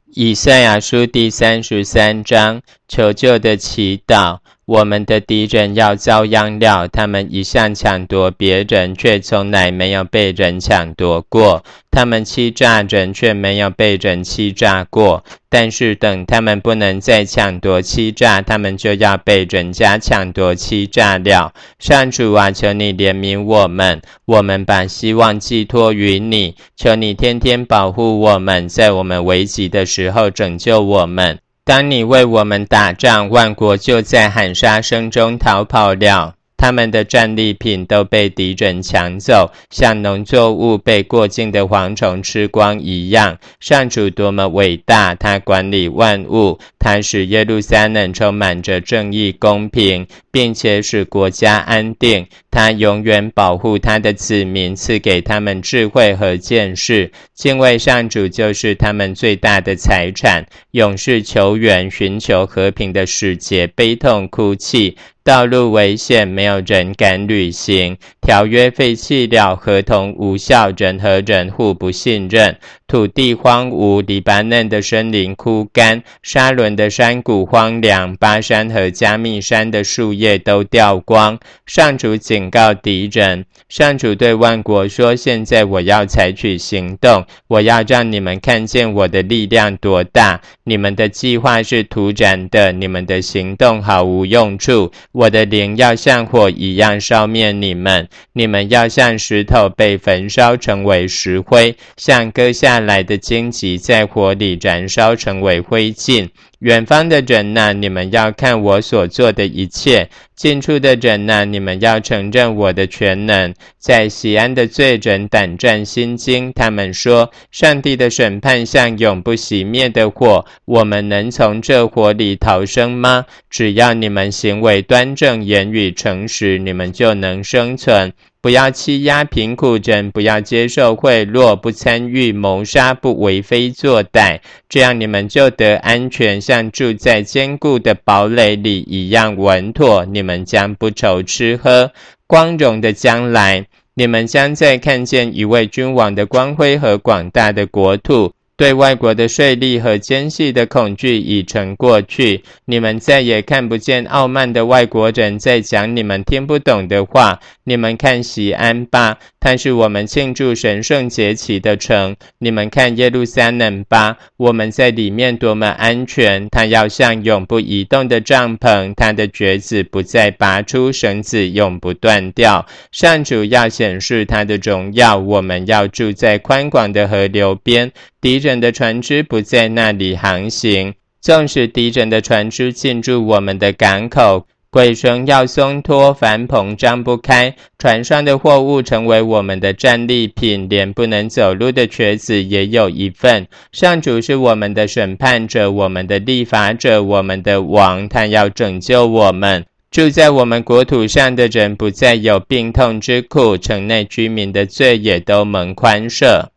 以赛亚书第33章，求救的祈祷。我们的敌人要遭殃了，他们一向抢夺别人，却从来没有被人抢夺过。他们欺诈人，却没有被人欺诈过。但是等他们不能再抢夺欺诈，他们就要被人家抢夺欺诈了。上主啊，求你怜悯我们，我们把希望寄托于你，求你天天保护我们，在我们危急的时候拯救我们。当你为我们打仗，万国就在喊杀声中逃跑了。他们的战利品都被敌人抢走，像农作物被过境的蝗虫吃光一样。上主多么伟大，他管理万物，他使耶路撒冷充满着正义公平，并且使国家安定。他永远保护他的子民，赐给他们智慧和见识。敬畏上主就是他们最大的财产。勇士求援，寻求和平的使节悲痛哭泣。道路危险，没有人敢旅行。条约废弃了，合同无效，人和人互不信任。土地荒芜，黎巴嫩的森林枯干，沙伦的山谷荒凉，巴山和加密山的树叶都掉光。上主警告敌人，上主对万国说，现在我要采取行动，我要让你们看见我的力量多大。你们的计划是徒然的，你们的行动毫无用处。我的灵要像火一样烧灭你们，你们要像石头被焚烧成为石灰，像割下来的荆棘在火里燃烧成为灰烬。远方的人哪，你们要看我所做的一切；近处的人哪，你们要承认我的全能。在西安的罪人胆战心惊，他们说，上帝的审判像永不熄灭的火，我们能从这火里逃生吗？只要你们行为端正，言语诚实，你们就能生存。不要欺压贫苦人，不要接受贿赂，不参与谋杀，不为非作歹，这样你们就得安全，像住在坚固的堡垒里一样稳妥。你们将不愁吃喝。光荣的将来，你们将再看见一位君王的光辉和广大的国土。对外国的税吏和奸细的恐惧已成过去，你们再也看不见傲慢的外国人在讲你们听不懂的话。你们看西安吧，它是我们庆祝神圣节期的城。你们看耶路撒冷吧，我们在里面多么安全。它要像永不移动的帐篷，它的橛子不再拔出，绳子永不断掉。上主要显示他的荣耀，我们要住在宽广的河流边，敌人的船只不在那里航行。纵使敌人的船只进入我们的港口，鬼绳要松脱，帆篷张不开，船上的货物成为我们的战利品，连不能走路的瘸子也有一份。上主是我们的审判者，我们的立法者，我们的王，他要拯救我们。住在我们国土上的人不再有病痛之苦，城内居民的罪也都蒙宽赦。